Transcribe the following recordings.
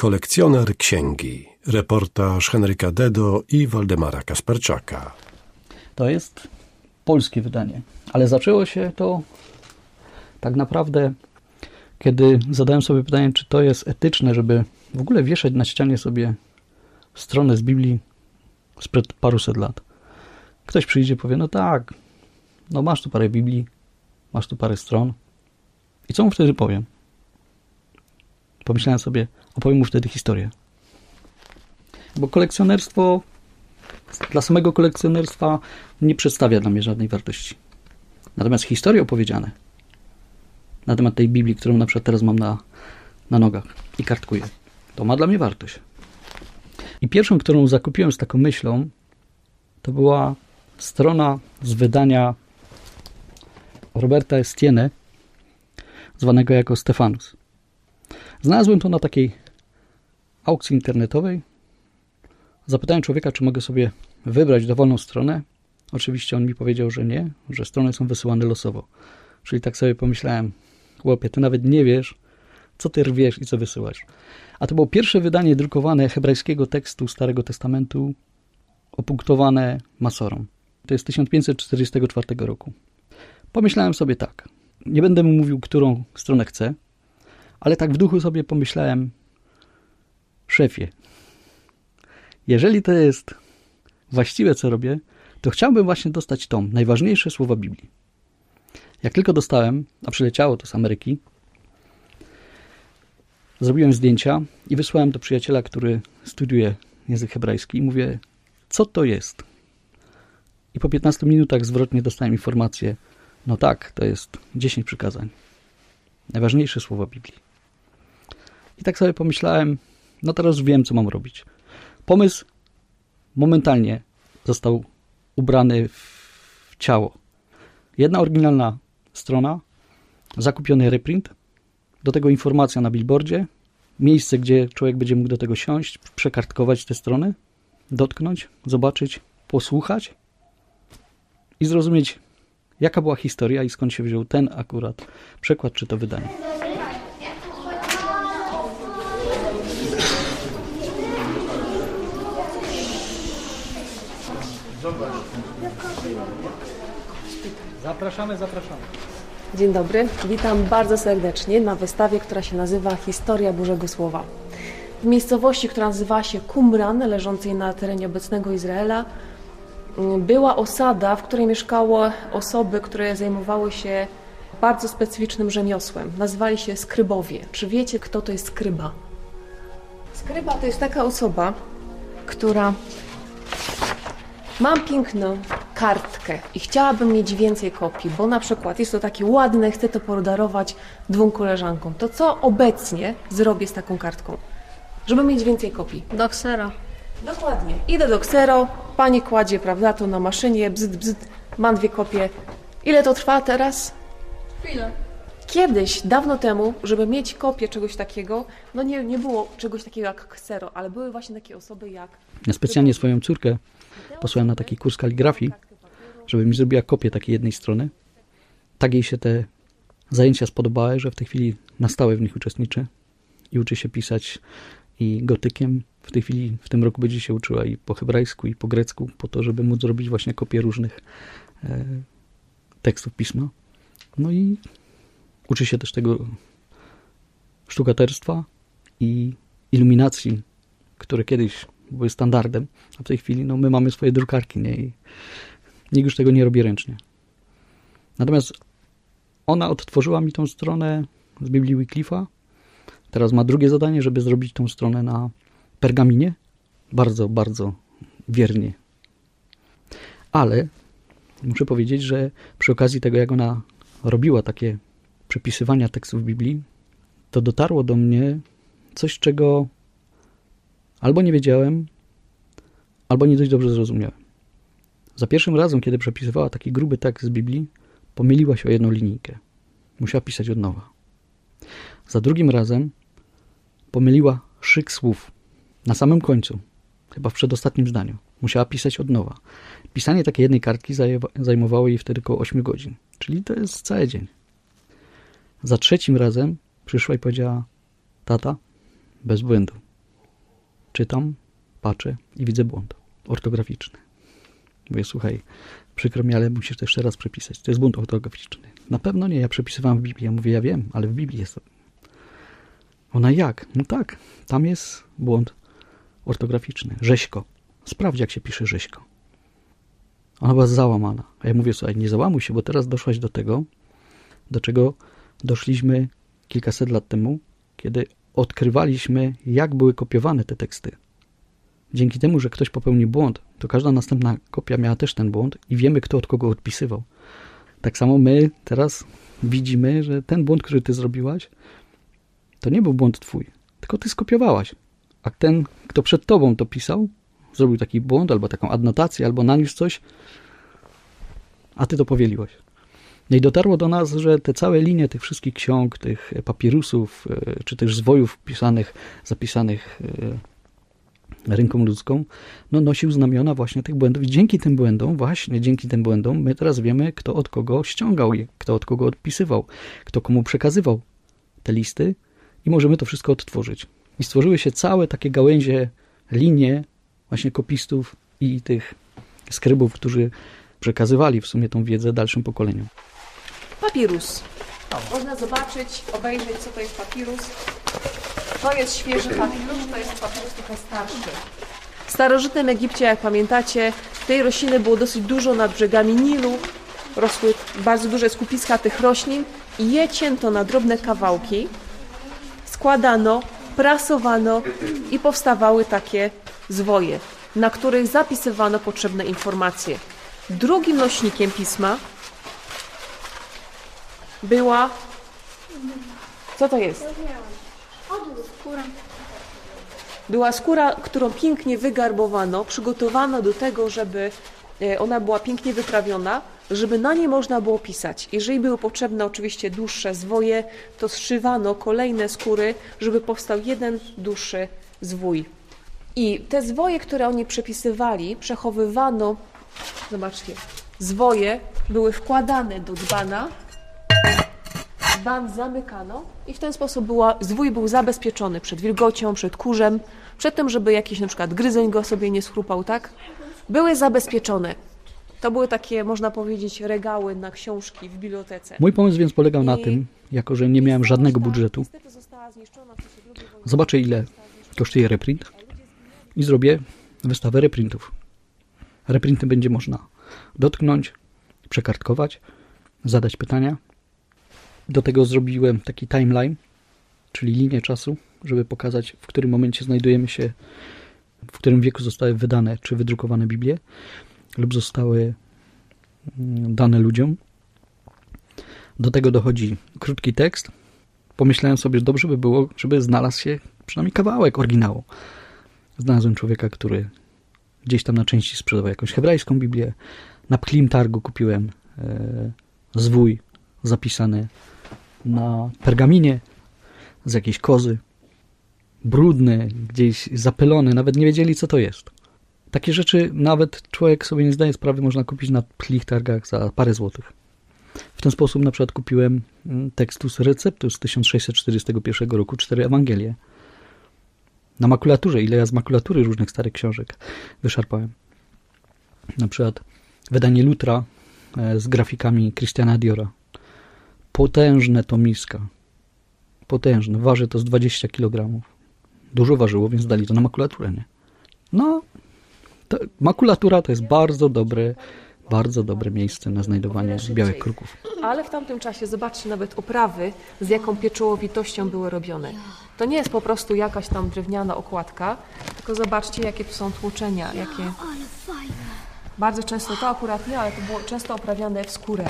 Kolekcjoner księgi. Reportaż Henryka Dedo i Waldemara Kasperczaka. To jest polskie wydanie, ale zaczęło się to tak naprawdę, kiedy zadałem sobie pytanie, czy to jest etyczne, żeby w ogóle wieszać na ścianie sobie stronę z Biblii sprzed paruset lat. Ktoś przyjdzie i powie, no tak, no masz tu parę Biblii, masz tu parę stron. I co mu wtedy powiem? Pomyślałem sobie, opowiem mu wtedy historię. Bo kolekcjonerstwo, dla samego kolekcjonerstwa nie przedstawia dla mnie żadnej wartości. Natomiast historie opowiedziane na temat tej Biblii, którą na przykład teraz mam na nogach i kartkuję, to ma dla mnie wartość. I pierwszą, którą zakupiłem z taką myślą, to była strona z wydania Roberta Estienne, zwanego jako Stefanus. Znalazłem to na takiej aukcji internetowej. Zapytałem człowieka, czy mogę sobie wybrać dowolną stronę. Oczywiście on mi powiedział, że nie, że strony są wysyłane losowo. Czyli tak sobie pomyślałem, chłopie, ty nawet nie wiesz, co ty rwiesz i co wysyłasz. A to było pierwsze wydanie drukowane hebrajskiego tekstu Starego Testamentu, opunktowane masorą. To jest 1544 roku. Pomyślałem sobie tak, nie będę mu mówił, którą stronę chcę, ale tak w duchu sobie pomyślałem, szefie, jeżeli to jest właściwe, co robię, to chciałbym właśnie dostać tom, najważniejsze słowa Biblii. Jak tylko dostałem, a przyleciało to z Ameryki, zrobiłem zdjęcia i wysłałem do przyjaciela, który studiuje język hebrajski i mówię, co to jest? I po 15 minutach zwrotnie dostałem informację, no tak, to jest 10 przykazań. Najważniejsze słowa Biblii. I tak sobie pomyślałem, no teraz wiem, co mam robić. Pomysł momentalnie został ubrany w ciało. Jedna oryginalna strona, zakupiony reprint, do tego informacja na billboardzie, miejsce, gdzie człowiek będzie mógł do tego siąść, przekartkować te strony, dotknąć, zobaczyć, posłuchać i zrozumieć, jaka była historia i skąd się wziął ten akurat przekład czy to wydanie. Zapraszamy. Dzień dobry, witam bardzo serdecznie na wystawie, która się nazywa Historia Bożego Słowa. W miejscowości, która nazywała się Qumran, leżącej na terenie obecnego Izraela, była osada, w której mieszkały osoby, które zajmowały się bardzo specyficznym rzemiosłem. Nazywali się skrybowie. Czy wiecie, kto to jest skryba? Skryba to jest taka osoba, która... Mam piękną kartkę i chciałabym mieć więcej kopii, bo na przykład jest to takie ładne, chcę to podarować 2 koleżankom. To co obecnie zrobię z taką kartką, żeby mieć więcej kopii? Do ksera. Dokładnie. Idę do ksero, pani kładzie, prawda, to na maszynie, bzyt, mam 2 kopie. Ile to trwa teraz? Chwilę. Kiedyś, dawno temu, żeby mieć kopię czegoś takiego, no nie było czegoś takiego jak ksero, ale były właśnie takie osoby jak... Ja specjalnie swoją córkę posłałem na taki kurs kaligrafii, żeby mi zrobiła kopię takiej jednej strony. Tak jej się te zajęcia spodobały, że w tej chwili na stałe w nich uczestniczy i uczy się pisać i gotykiem. W tej chwili, w tym roku będzie się uczyła i po hebrajsku, i po grecku, po to, żeby móc zrobić właśnie kopię różnych tekstów pisma. No i uczy się też tego sztukaterstwa i iluminacji, które kiedyś były standardem, a w tej chwili no, my mamy swoje drukarki, nie? I nikt już tego nie robi ręcznie. Natomiast ona odtworzyła mi tą stronę z Biblii Wycliffe'a. Teraz ma drugie zadanie, żeby zrobić tą stronę na pergaminie. Bardzo, bardzo wiernie. Ale muszę powiedzieć, że przy okazji tego, jak ona robiła takie przepisywania tekstów Biblii, to dotarło do mnie coś, czego albo nie wiedziałem, albo nie dość dobrze zrozumiałem. Za pierwszym razem, kiedy przepisywała taki gruby tekst z Biblii, pomyliła się o jedną linijkę. Musiała pisać od nowa. Za drugim razem pomyliła szyk słów na samym końcu, chyba w przedostatnim zdaniu. Musiała pisać od nowa. Pisanie takiej jednej kartki zajmowało jej wtedy około 8 godzin, czyli to jest cały dzień. Za trzecim razem przyszła i powiedziała: tata, bez błędu. Czytam, patrzę i widzę błąd ortograficzny. Mówię, słuchaj, przykro mi, ale musisz to jeszcze raz przepisać. To jest błąd ortograficzny. Na pewno nie, ja przepisywałem w Biblii. Ja mówię, ja wiem, ale w Biblii jest. Ona jak? No tak, tam jest błąd ortograficzny. Rzeźko. Sprawdź, jak się pisze rzeźko. Ona była załamana. A ja mówię, słuchaj, nie załamuj się, bo teraz doszłaś do tego, do czego doszliśmy kilkaset lat temu, kiedy odkrywaliśmy, jak były kopiowane te teksty. Dzięki temu, że ktoś popełnił błąd, to każda następna kopia miała też ten błąd i wiemy, kto od kogo odpisywał. Tak samo my teraz widzimy, że ten błąd, który ty zrobiłaś, to nie był błąd twój, tylko ty skopiowałaś. A ten, kto przed tobą to pisał, zrobił taki błąd, albo taką adnotację, albo naniósł coś, a ty to powieliłaś. No i dotarło do nas, że te całe linie tych wszystkich ksiąg, tych papirusów, czy też zwojów pisanych, zapisanych ręką ludzką, no nosił znamiona właśnie tych błędów. I dzięki tym błędom, my teraz wiemy, kto od kogo ściągał je, kto od kogo odpisywał, kto komu przekazywał te listy i możemy to wszystko odtworzyć. I stworzyły się całe takie gałęzie, linie właśnie kopistów i tych skrybów, którzy przekazywali w sumie tą wiedzę dalszym pokoleniom. Papirus. Można zobaczyć, obejrzeć, co to jest papirus. To jest świeży papirus, to jest papirus trochę starszy. W starożytnym Egipcie, jak pamiętacie, tej rośliny było dosyć dużo nad brzegami Nilu. Rosły bardzo duże skupiska tych roślin i je cięto na drobne kawałki, składano, prasowano i powstawały takie zwoje, na których zapisywano potrzebne informacje. Drugim nośnikiem pisma była... Co to jest? Była skóra, którą pięknie wygarbowano, przygotowano do tego, żeby ona była pięknie wyprawiona, żeby na niej można było pisać. Jeżeli były potrzebne oczywiście dłuższe zwoje, to zszywano kolejne skóry, żeby powstał jeden dłuższy zwój. I te zwoje, które oni przepisywali, przechowywano, zobaczcie, zwoje były wkładane do dzbana, dzban zamykano i w ten sposób zwój był zabezpieczony przed wilgocią, przed kurzem, przed tym, żeby jakiś na przykład gryzoń go sobie nie schrupał, tak? Były zabezpieczone. To były takie, można powiedzieć, regały na książki w bibliotece. Mój pomysł więc polegał na tym, jako że nie miałem żadnego budżetu, zobaczę, ile kosztuje reprint i zrobię wystawę reprintów. Reprinty będzie można dotknąć, przekartkować, zadać pytania. Do tego zrobiłem taki timeline, czyli linię czasu, żeby pokazać, w którym momencie znajdujemy się, w którym wieku zostały wydane czy wydrukowane Biblie lub zostały dane ludziom. Do tego dochodzi krótki tekst. Pomyślałem sobie, że dobrze by było, żeby znalazł się przynajmniej kawałek oryginału. Znalazłem człowieka, który gdzieś tam na części sprzedawał jakąś hebrajską Biblię. Na Pchlim Targu kupiłem zwój zapisany na pergaminie z jakiejś kozy. Brudny, gdzieś zapylony, nawet nie wiedzieli, co to jest. Takie rzeczy nawet człowiek sobie nie zdaje sprawy, można kupić na Pchlich Targach za parę złotych. W ten sposób na przykład kupiłem tekstus receptus z 1641 roku, 4 Ewangelie. Na makulaturze, ile ja z makulatury różnych starych książek wyszarpałem. Na przykład wydanie Lutra z grafikami Christiana Diora. Potężne tomiska. Potężne. Waży to z 20 kg. Dużo ważyło, więc dali to na makulaturę, nie? No, makulatura to jest bardzo dobre miejsce na znajdowanie białych kruków. Ale w tamtym czasie, zobaczcie, nawet oprawy, z jaką pieczołowitością były robione. To nie jest po prostu jakaś tam drewniana okładka, tylko zobaczcie, jakie tu są tłoczenia, jakie... Bardzo często, to akurat nie, ale to było często oprawiane w skórę.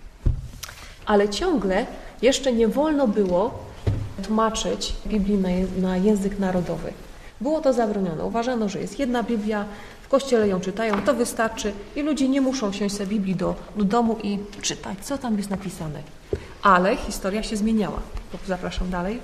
Ale ciągle jeszcze nie wolno było tłumaczyć Biblii na język narodowy. Było to zabronione. Uważano, że jest jedna Biblia, w kościele ją czytają, to wystarczy i ludzie nie muszą siąść sobie Biblii do domu i czytać, co tam jest napisane. Ale historia się zmieniała. Zapraszam dalej.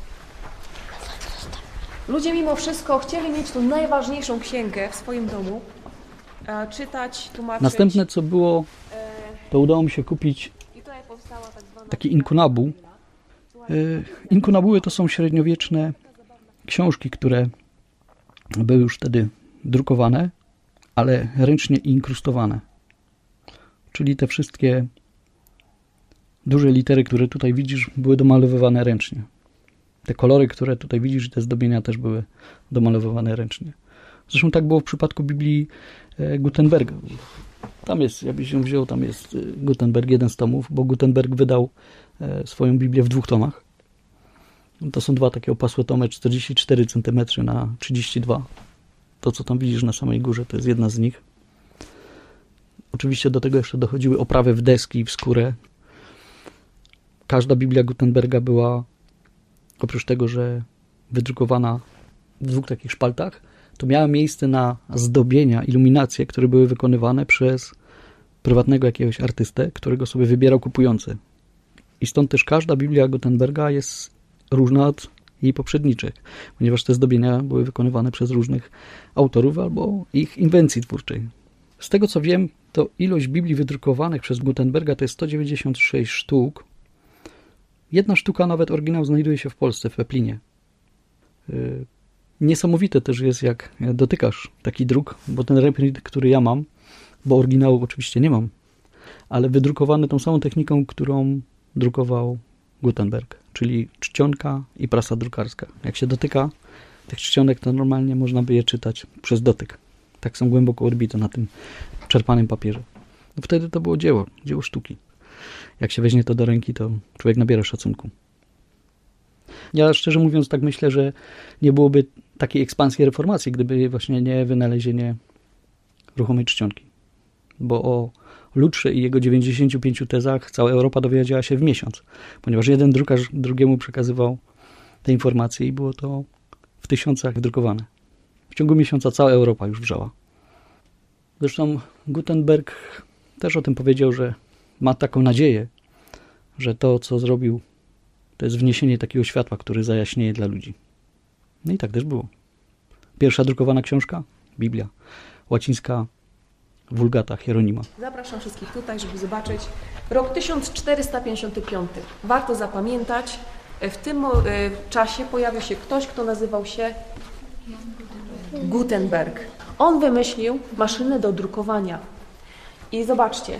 Ludzie mimo wszystko chcieli mieć tą najważniejszą księgę w swoim domu, czytać, tłumaczyć. Następne, co było, to udało mi się kupić taki inkunabuł. Inkunabuły to są średniowieczne książki, które były już wtedy drukowane, ale ręcznie inkrustowane. Czyli te wszystkie duże litery, które tutaj widzisz, były domalowywane ręcznie. Te kolory, które tutaj widzisz, te zdobienia też były domalowywane ręcznie. Zresztą tak było w przypadku Biblii Gutenberga. Tam jest, jakbyś ją wziął, tam jest Gutenberg, jeden z tomów, bo Gutenberg wydał swoją Biblię w 2 tomach. To są 2 takie opasłe tomy, 44 cm na 32. To, co tam widzisz na samej górze, to jest jedna z nich. Oczywiście do tego jeszcze dochodziły oprawy w deski i w skórę. Każda Biblia Gutenberga była, oprócz tego, że wydrukowana w 2 takich szpaltach, to miała miejsce na zdobienia, iluminacje, które były wykonywane przez prywatnego jakiegoś artystę, którego sobie wybierał kupujący. I stąd też każda Biblia Gutenberga jest różna od jej poprzedniczych, ponieważ te zdobienia były wykonywane przez różnych autorów albo ich inwencji twórczej. Z tego co wiem, to ilość Biblii wydrukowanych przez Gutenberga to jest 196 sztuk. 1 sztuka, nawet oryginał, znajduje się w Polsce, w Peplinie. Niesamowite też jest, jak dotykasz taki druk, bo ten reprint, który ja mam, bo oryginału oczywiście nie mam, ale wydrukowany tą samą techniką, którą drukował Gutenberg, czyli czcionka i prasa drukarska. Jak się dotyka tych czcionek, to normalnie można by je czytać przez dotyk. Tak są głęboko odbite na tym czerpanym papierze. No wtedy to było dzieło sztuki. Jak się weźmie to do ręki, to człowiek nabiera szacunku. Ja szczerze mówiąc tak myślę, że nie byłoby takiej ekspansji reformacji, gdyby właśnie nie wynalezienie ruchomej czcionki. Bo o Lutrze i jego 95 tezach cała Europa dowiedziała się w miesiąc, ponieważ jeden drukarz drugiemu przekazywał te informacje i było to w tysiącach wydrukowane. W ciągu miesiąca cała Europa już wrzała. Zresztą Gutenberg też o tym powiedział, że ma taką nadzieję, że to, co zrobił, to jest wniesienie takiego światła, który zajaśnieje dla ludzi. No i tak też było. Pierwsza drukowana książka? Biblia. Łacińska Vulgata Hieronima. Zapraszam wszystkich tutaj, żeby zobaczyć. Rok 1455. Warto zapamiętać. W tym czasie pojawił się ktoś, kto nazywał się Gutenberg. On wymyślił maszynę do drukowania. I zobaczcie.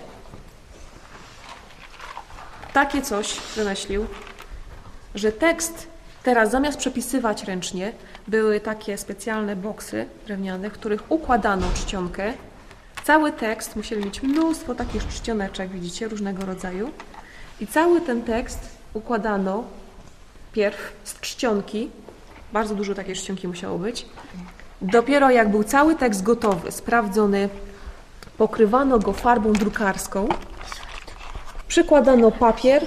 Takie coś wymyślił, że tekst teraz zamiast przepisywać ręcznie, były takie specjalne boksy drewniane, w których układano czcionkę. Cały tekst musieli mieć mnóstwo takich czcioneczek, widzicie, różnego rodzaju. I cały ten tekst układano pierw z czcionki. Bardzo dużo takiej czcionki musiało być. Dopiero jak był cały tekst gotowy, sprawdzony, pokrywano go farbą drukarską. Przykładano papier,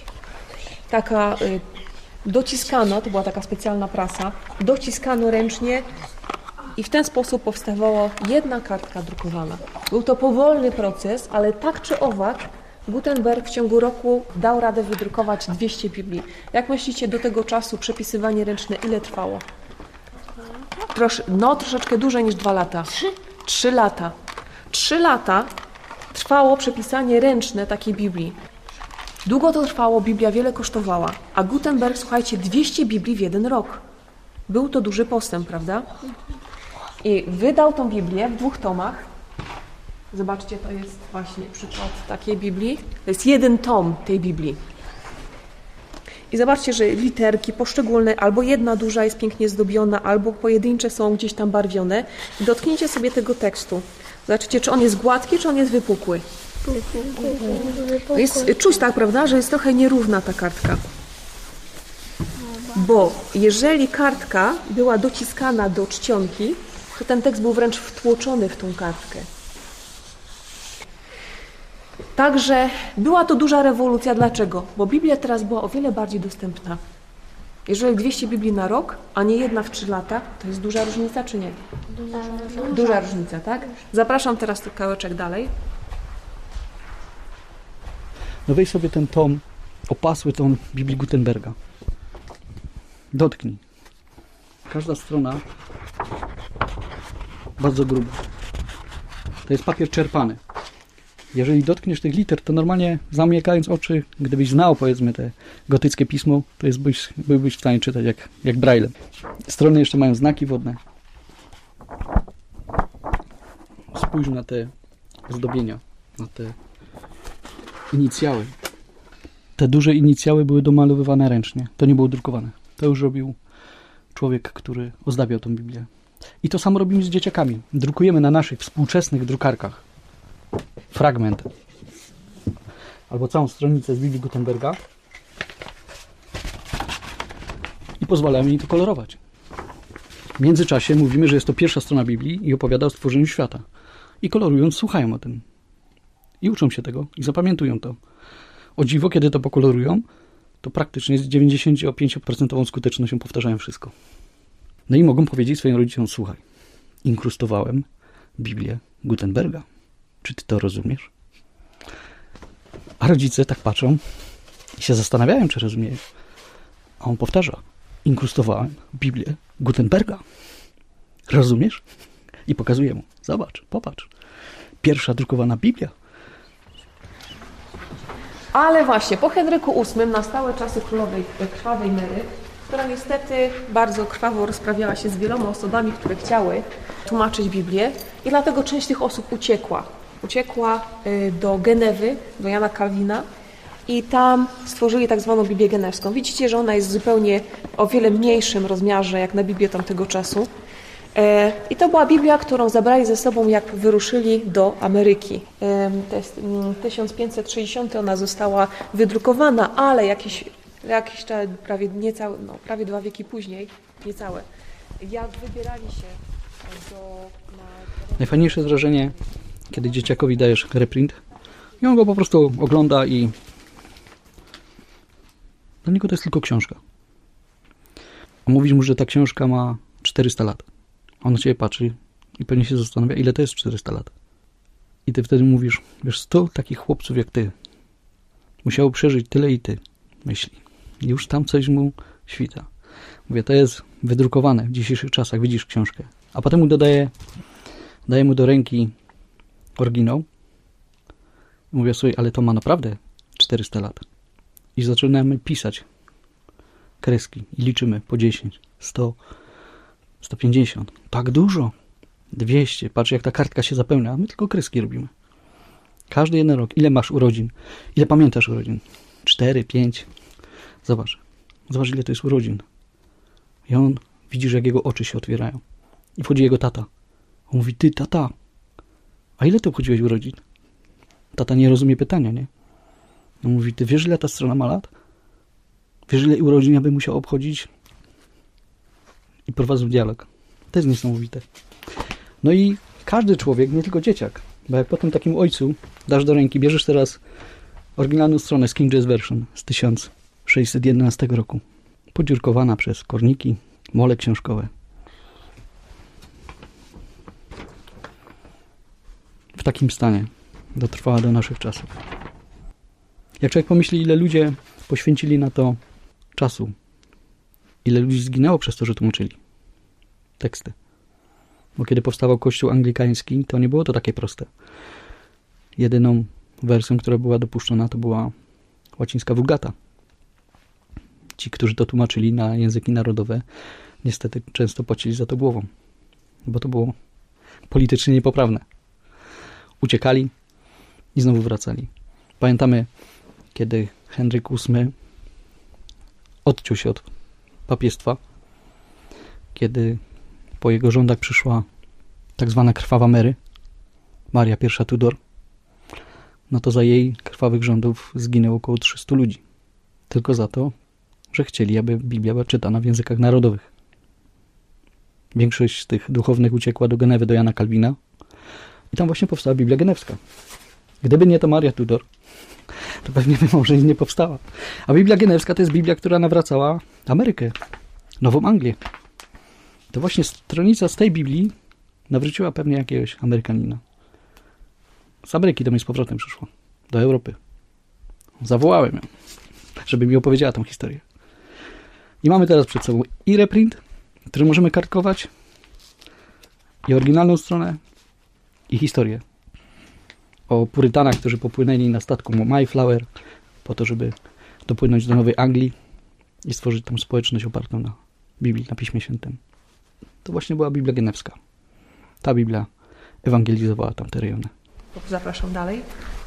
dociskano, to była taka specjalna prasa, dociskano ręcznie i w ten sposób powstawała jedna kartka drukowana. Był to powolny proces, ale tak czy owak Gutenberg w ciągu roku dał radę wydrukować 200 Biblii. Jak myślicie, do tego czasu przepisywanie ręczne ile trwało? Troszeczkę dłużej niż 2 lata. 3 lata. 3 lata trwało przepisanie ręczne takiej Biblii. Długo to trwało, Biblia wiele kosztowała, a Gutenberg, słuchajcie, 200 Biblii w 1 rok. Był to duży postęp, prawda? I wydał tą Biblię w 2 tomach. Zobaczcie, to jest właśnie przykład takiej Biblii. To jest 1 tom tej Biblii. I zobaczcie, że literki poszczególne, albo jedna duża jest pięknie zdobiona, albo pojedyncze są gdzieś tam barwione. Dotknijcie sobie tego tekstu. Zobaczcie, czy on jest gładki, czy on jest wypukły. Czuć tak, prawda, że jest trochę nierówna ta kartka. Bo jeżeli kartka była dociskana do czcionki, to ten tekst był wręcz wtłoczony w tą kartkę. Także była to duża rewolucja. Dlaczego? Bo Biblia teraz była o wiele bardziej dostępna. Jeżeli 200 Biblii na rok, a nie jedna w 3 lata, to jest duża różnica, czy nie? Duża różnica, tak? Zapraszam teraz tu kawałeczek dalej. No weź sobie ten tom, opasły tom Biblii Gutenberga. Dotknij. Każda strona bardzo gruba. To jest papier czerpany. Jeżeli dotkniesz tych liter, to normalnie zamykając oczy, gdybyś znał, powiedzmy, te gotyckie pismo, to byłbyś w stanie czytać jak Braille'em. Strony jeszcze mają znaki wodne. Spójrz na te zdobienia, na te inicjały. Te duże inicjały były domalowywane ręcznie. To nie było drukowane. To już robił człowiek, który ozdabiał tę Biblię. I to samo robimy z dzieciakami. Drukujemy na naszych współczesnych drukarkach fragment albo całą stronicę z Biblii Gutenberga i pozwalamy im to kolorować. W międzyczasie mówimy, że jest to pierwsza strona Biblii i opowiada o stworzeniu świata. I kolorując, słuchają o tym. I uczą się tego i zapamiętują to. O dziwo, kiedy to pokolorują, to praktycznie z 95% skutecznością powtarzają wszystko. No i mogą powiedzieć swoim rodzicom: słuchaj, inkrustowałem Biblię Gutenberga. Czy ty to rozumiesz? A rodzice tak patrzą i się zastanawiają, czy rozumieją. A on powtarza: inkrustowałem Biblię Gutenberga. Rozumiesz? I pokazuje mu: zobacz, popatrz. Pierwsza drukowana Biblia. Ale właśnie, po Henryku VIII nastały czasy królowej Krwawej Mary, która niestety bardzo krwawo rozprawiała się z wieloma osobami, które chciały tłumaczyć Biblię i dlatego część tych osób uciekła. Uciekła do Genewy, do Jana Kalwina i tam stworzyli tak zwaną Biblię Genewską. Widzicie, że ona jest zupełnie o wiele mniejszym rozmiarze jak na Biblię tamtego czasu. I to była Biblia, którą zabrali ze sobą, jak wyruszyli do Ameryki. W 1560 ona została wydrukowana, ale jakiś czas, prawie 2 wieki później, niecałe, jak wybierali się Najfajniejsze wrażenie, kiedy dzieciakowi dajesz reprint i on go po prostu ogląda i dla niego to jest tylko książka. A mówisz mu, że ta książka ma 400 lat. On na ciebie patrzy i pewnie się zastanawia, ile to jest 400 lat. I ty wtedy mówisz: wiesz, 100 takich chłopców jak ty musiało przeżyć tyle i ty myśli. I już tam coś mu świta. Mówię, to jest wydrukowane w dzisiejszych czasach, widzisz książkę. A potem mu daję mu do ręki oryginał. Mówię: słuchaj, ale to ma naprawdę 400 lat. I zaczynamy pisać kreski i liczymy po 10, 100, 150. Tak dużo. 200. Patrz, jak ta kartka się zapełnia, a my tylko kreski robimy. Każdy jeden rok. Ile masz urodzin? Ile pamiętasz urodzin? 4, 5. Zobacz, ile to jest urodzin. I on, widzisz, jak jego oczy się otwierają. I wchodzi jego tata. On mówi: ty, tata, a ile ty obchodziłeś urodzin? Tata nie rozumie pytania, nie? On mówi: ty wiesz, ile ta strona ma lat? Wiesz, ile urodzin ja bym musiał obchodzić? I prowadzą dialog. To jest niesamowite. No i każdy człowiek, nie tylko dzieciak, bo jak potem takim ojcu dasz do ręki, bierzesz teraz oryginalną stronę z King James Version z 1611 roku, podziurkowana przez korniki, mole książkowe. W takim stanie dotrwała do naszych czasów. Jak człowiek pomyśli, ile ludzie poświęcili na to czasu, ile ludzi zginęło przez to, że tłumaczyli teksty. Bo kiedy powstawał Kościół anglikański, to nie było to takie proste. Jedyną wersją, która była dopuszczona, to była łacińska Vulgata. Ci, którzy to tłumaczyli na języki narodowe, niestety często płacili za to głową, bo to było politycznie niepoprawne. Uciekali i znowu wracali. Pamiętamy, kiedy Henryk VIII odciął się od papiestwa, kiedy po jego rządach przyszła tak zwana Krwawa Mary, Maria I Tudor, no to za jej krwawych rządów zginęło około 300 ludzi. Tylko za to, że chcieli, aby Biblia była czytana w językach narodowych. Większość z tych duchownych uciekła do Genewy, do Jana Kalwina i tam właśnie powstała Biblia Genewska. Gdyby nie to Maria Tudor, to pewnie by może nie powstała. A Biblia Genewska to jest Biblia, która nawracała Amerykę, Nową Anglię. To właśnie stronica z tej Biblii nawróciła pewnie jakiegoś Amerykanina. Z Ameryki do mnie z powrotem przyszła. Do Europy. Zawołałem ją, żeby mi opowiedziała tą historię. I mamy teraz przed sobą i reprint, który możemy kartkować, i oryginalną stronę, i historię. O Purytanach, którzy popłynęli na statku Mayflower po to, żeby dopłynąć do Nowej Anglii i stworzyć tam społeczność opartą na Biblii, na Piśmie Świętym. To właśnie była Biblia Genewska. Ta Biblia ewangelizowała tamte rejony. Zapraszam dalej.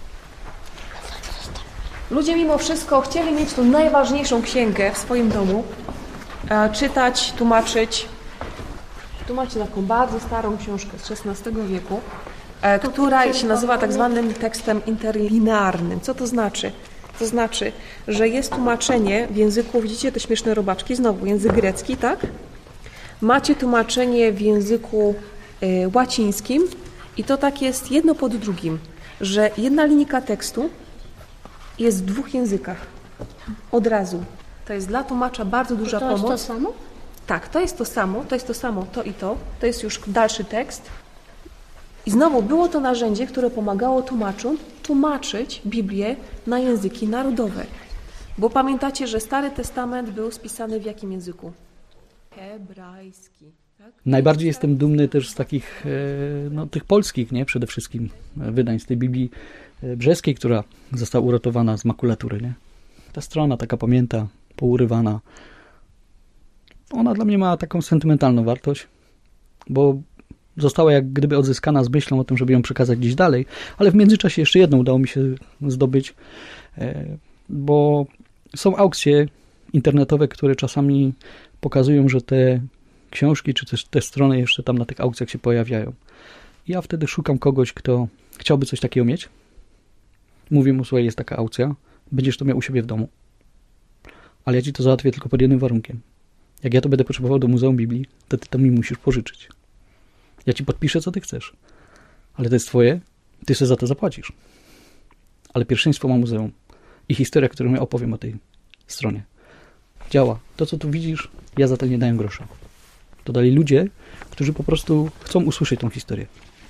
Ludzie mimo wszystko chcieli mieć tą najważniejszą księgę w swoim domu, czytać, tłumaczyć. Tu macie taką bardzo starą książkę z XVI wieku, która się nazywa tak zwanym tekstem interlinearnym. Co to znaczy? To znaczy, że jest tłumaczenie w języku, widzicie te śmieszne robaczki, znowu język grecki, tak? Macie tłumaczenie w języku łacińskim i to tak jest jedno pod drugim, że jedna linijka tekstu jest w 2 językach. Od razu. To jest dla tłumacza bardzo duża pomoc. To jest to samo? Tak, to jest to samo, to i to. To jest już dalszy tekst. I znowu było to narzędzie, które pomagało tłumaczom tłumaczyć Biblię na języki narodowe. Bo pamiętacie, że Stary Testament był spisany w jakim języku? Hebrajski. Tak? Najbardziej jestem dumny też z takich, tych polskich, nie? Przede wszystkim wydań z tej Biblii brzeskiej, która została uratowana z makulatury, nie? Ta strona taka pamięta, pourywana. Ona dla mnie ma taką sentymentalną wartość, bo została jak gdyby odzyskana z myślą o tym, żeby ją przekazać gdzieś dalej, ale w międzyczasie jeszcze jedną udało mi się zdobyć, bo są aukcje internetowe, które czasami pokazują, że te książki, czy też te strony jeszcze tam na tych aukcjach się pojawiają. Ja wtedy szukam kogoś, kto chciałby coś takiego mieć. Mówię mu, słuchaj, jest taka aukcja, będziesz to miał u siebie w domu, ale ja ci to załatwię tylko pod jednym warunkiem. Jak ja to będę potrzebował do Muzeum Biblii, to ty to mi musisz pożyczyć. Ja ci podpiszę, co ty chcesz. Ale to jest twoje, ty sobie za to zapłacisz. Ale pierwszeństwo ma muzeum. I historia, którą ja opowiem o tej stronie. Działa. To, co tu widzisz, ja za to nie daję grosza. To dali ludzie, którzy po prostu chcą usłyszeć tą historię.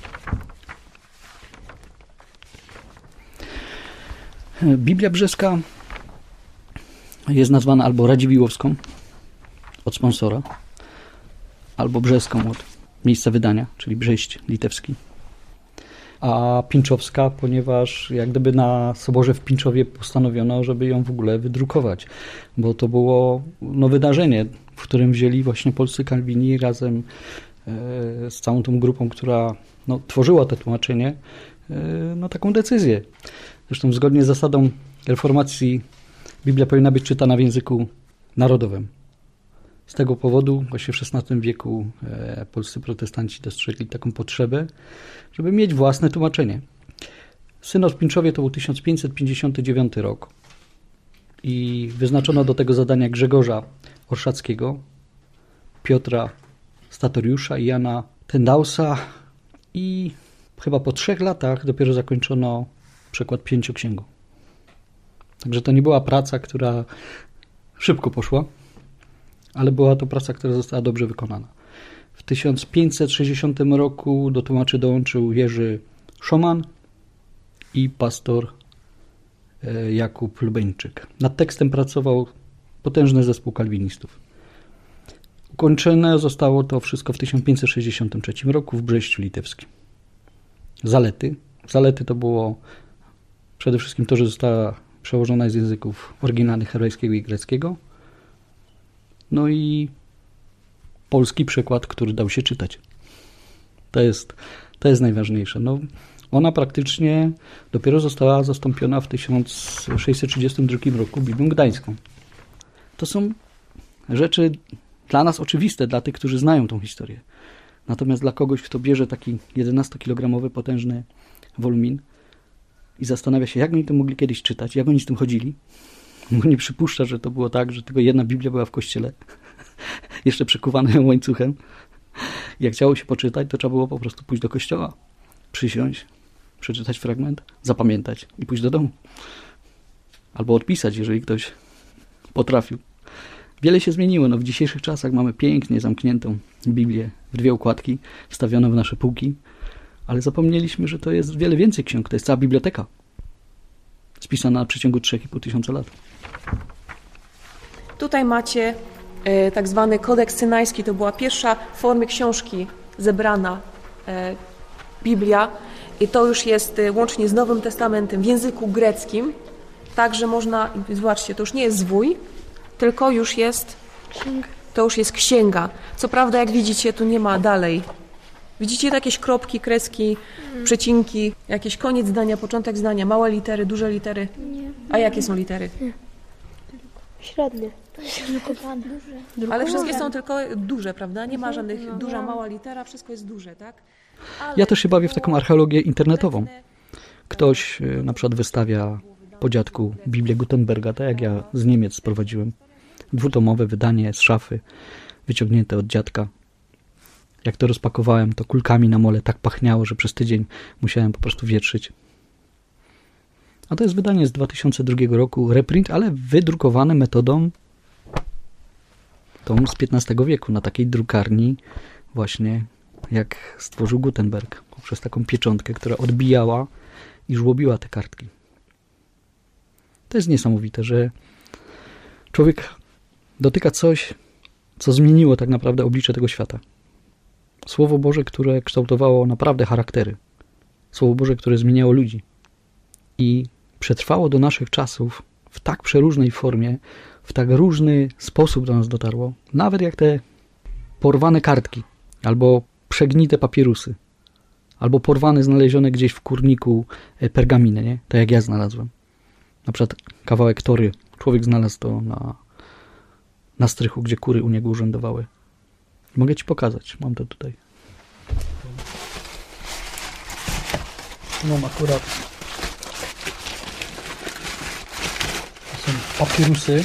Biblia brzeska jest nazwana albo Radziwiłłowską od sponsora, albo brzeską od miejsca wydania, czyli Brześć litewski. A pinczowska, ponieważ jak gdyby na soborze w Pinczowie postanowiono, żeby ją w ogóle wydrukować, bo to było wydarzenie, w którym wzięli właśnie polscy kalwini razem z całą tą grupą, która tworzyła to tłumaczenie, taką decyzję. Zresztą zgodnie z zasadą reformacji Biblia powinna być czytana w języku narodowym. Z tego powodu właśnie w XVI wieku polscy protestanci dostrzegli taką potrzebę, żeby mieć własne tłumaczenie. Synod w Pinczowie to był 1559 rok i wyznaczono do tego zadania Grzegorza Orszackiego, Piotra Statoriusza i Jana Tendausa i chyba po 3 latach dopiero zakończono przekład 5 księgu. Także to nie była praca, która szybko poszła, ale była to praca, która została dobrze wykonana. W 1560 roku do tłumaczy dołączył Jerzy Szoman i pastor Jakub Lubeńczyk. Nad tekstem pracował potężny zespół kalwinistów. Ukończone zostało to wszystko w 1563 roku w Brześciu litewskim. Zalety. Zalety to było przede wszystkim to, że została przełożona z języków oryginalnych hebrajskiego i greckiego. No i polski przekład, który dał się czytać. To jest najważniejsze. Ona praktycznie dopiero została zastąpiona w 1632 roku Biblią Gdańską. To są rzeczy dla nas oczywiste, dla tych, którzy znają tą historię. Natomiast dla kogoś, kto bierze taki 11-kilogramowy potężny wolumin i zastanawia się, jak oni to mogli kiedyś czytać, jak oni z tym chodzili, bo nie przypuszcza, że to było tak, że tylko jedna Biblia była w kościele, jeszcze przykuwana łańcuchem. Jak chciało się poczytać, to trzeba było po prostu pójść do kościoła, przysiąść, przeczytać fragment, zapamiętać i pójść do domu. Albo odpisać, jeżeli ktoś potrafił. Wiele się zmieniło. W dzisiejszych czasach mamy pięknie zamkniętą Biblię w 2 układki, wstawioną w nasze półki, ale zapomnieliśmy, że to jest wiele więcej ksiąg. To jest cała biblioteka spisana na przeciągu 3500 lat. Tutaj macie tak zwany kodeks synajski. To była pierwsza w formie książki zebrana Biblia i to już jest łącznie z Nowym Testamentem w języku greckim. Także można, zobaczcie, to już nie jest zwój, tylko już jest księga. Co prawda, jak widzicie, tu nie ma dalej Widzicie jakieś kropki, kreski, przecinki, jakieś koniec zdania, początek zdania, małe litery, duże litery? Nie. A jakie są litery? Średnie. Drukowane. Ale wszystkie są tylko duże, prawda? Nie ma żadnych duża, mała litera, wszystko jest duże, tak? Ale Ja też się bawię w taką archeologię internetową. Ktoś na przykład wystawia po dziadku Biblię Gutenberga, tak jak ja z Niemiec sprowadziłem. 2-tomowe wydanie z szafy, wyciągnięte od dziadka. Jak to rozpakowałem, to kulkami na mole tak pachniało, że przez tydzień musiałem po prostu wietrzyć. A to jest wydanie z 2002 roku, reprint, ale wydrukowane metodą tą z XV wieku, na takiej drukarni właśnie jak stworzył Gutenberg, poprzez taką pieczątkę, która odbijała i żłobiła te kartki. To jest niesamowite, że człowiek dotyka coś, co zmieniło tak naprawdę oblicze tego świata. Słowo Boże, które kształtowało naprawdę charaktery. Słowo Boże, które zmieniało ludzi. I przetrwało do naszych czasów w tak przeróżnej formie, w tak różny sposób do nas dotarło. Nawet jak te porwane kartki, albo przegnite papierusy, albo porwane, znalezione gdzieś w kurniku pergaminy, nie? Tak jak ja znalazłem. Na przykład kawałek tory. Człowiek znalazł to na strychu, gdzie kury u niego urzędowały. Mogę ci pokazać. Mam to tutaj. Mam akurat. To są papierusy.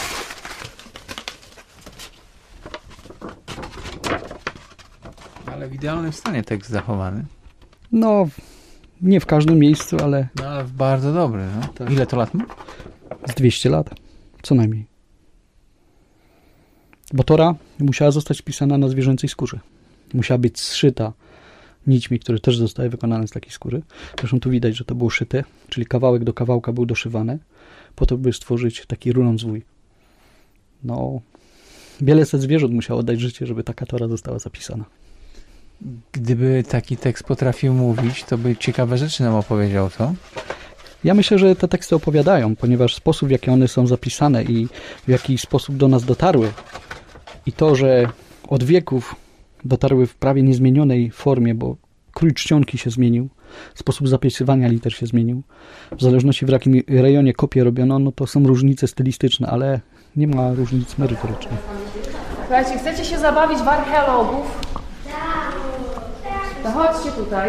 Ale w idealnym stanie tekst zachowany. No, nie w każdym miejscu, ale No ale bardzo dobry. No. Tak. Ile to lat ma? z 200 lat. Co najmniej. Bo Tora musiała zostać pisana na zwierzęcej skórze. Musiała być zszyta nićmi, które też zostały wykonane z takiej skóry. Zresztą tu widać, że to było szyte, czyli kawałek do kawałka był doszywane, po to, by stworzyć taki rulon zwój. No, wiele set zwierząt musiało oddać życie, żeby taka Tora została zapisana. Gdyby taki tekst potrafił mówić, to by ciekawe rzeczy nam opowiedział, co? Ja myślę, że te teksty opowiadają, ponieważ sposób, w jaki one są zapisane i w jaki sposób do nas dotarły i to, że od wieków dotarły w prawie niezmienionej formie, bo krój czcionki się zmienił, sposób zapisywania liter się zmienił. W zależności w jakim rejonie kopie robiono, no to są różnice stylistyczne, ale nie ma różnic merytorycznych. Słuchajcie, chcecie się zabawić w archeologów? To chodźcie tutaj.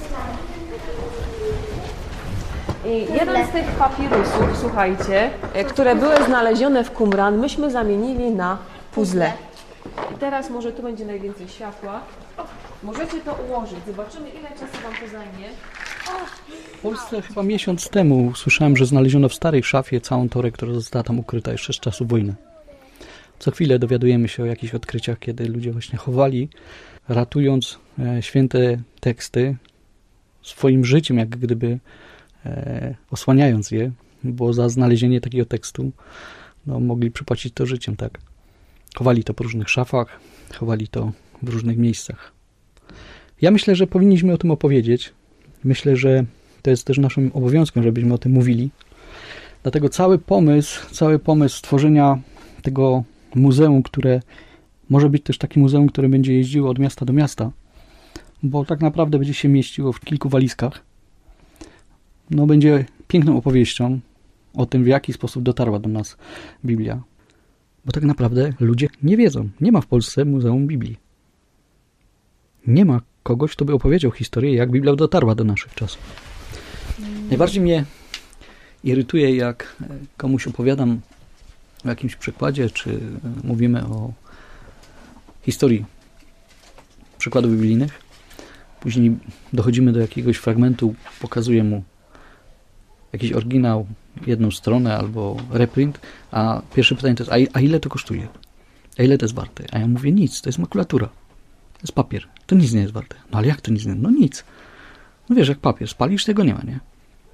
I jeden z tych papirusów, słuchajcie, które były znalezione w Qumran, myśmy zamienili na puzzle. I teraz może tu będzie najwięcej światła. Możecie to ułożyć. Zobaczymy, ile czasu wam to zajmie. W Polsce chyba miesiąc temu słyszałem, że znaleziono w starej szafie całą torę, która została tam ukryta jeszcze z czasu wojny. Co chwilę dowiadujemy się o jakichś odkryciach, kiedy ludzie właśnie chowali, ratując święte teksty swoim życiem, jak gdyby osłaniając je, bo za znalezienie takiego tekstu no, mogli przypłacić to życiem, tak. Chowali to po różnych szafach, chowali to w różnych miejscach. Ja myślę, że powinniśmy o tym opowiedzieć. Myślę, że to jest też naszym obowiązkiem, żebyśmy o tym mówili. Dlatego cały pomysł stworzenia tego muzeum, które może być też takim muzeum, które będzie jeździło od miasta do miasta, bo tak naprawdę będzie się mieściło w kilku walizkach. No, będzie piękną opowieścią o tym, w jaki sposób dotarła do nas Biblia. Bo tak naprawdę ludzie nie wiedzą. Nie ma w Polsce Muzeum Biblii. Nie ma kogoś, kto by opowiedział historię, jak Biblia dotarła do naszych czasów. Najbardziej mnie irytuje, jak komuś opowiadam o jakimś przykładzie, czy mówimy o historii przykładów biblijnych. Później dochodzimy do jakiegoś fragmentu, pokazuję mu jakiś oryginał, jedną stronę albo reprint, a pierwsze pytanie to jest, a ile to kosztuje? A ile to jest warte? A ja mówię, nic, to jest makulatura. To jest papier. To nic nie jest warte. No ale jak to nic nie? No nic. No wiesz, jak papier. Spalisz, tego nie ma, nie?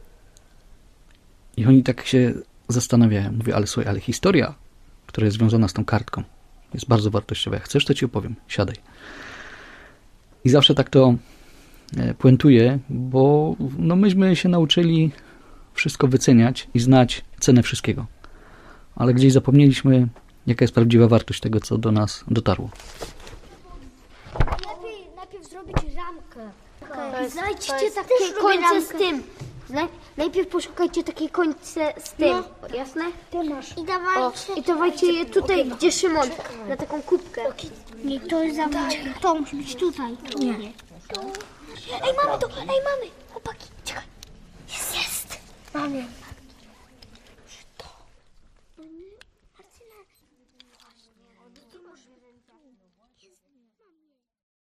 I oni tak się zastanawiają. Mówię, ale słuchaj, ale historia, która jest związana z tą kartką, jest bardzo wartościowa. Jak chcesz, to ci opowiem. Siadaj. I zawsze tak to puentuję, bo no myśmy się nauczyli wszystko wyceniać i znać cenę wszystkiego. Ale gdzieś zapomnieliśmy, jaka jest prawdziwa wartość tego, co do nas dotarło. najpierw zrobić ramkę. Znajdźcie takie końce z tym. Najpierw poszukajcie takie końce z tym. Jasne? Ty masz. I dawajcie je tutaj, gdzie Szymon. Na taką kubkę. Nie, to jest za macie. To musi być tutaj. Nie. Ej, mamy to! Ej, mamy! Chłopaki, czekaj. Jest! Mamy.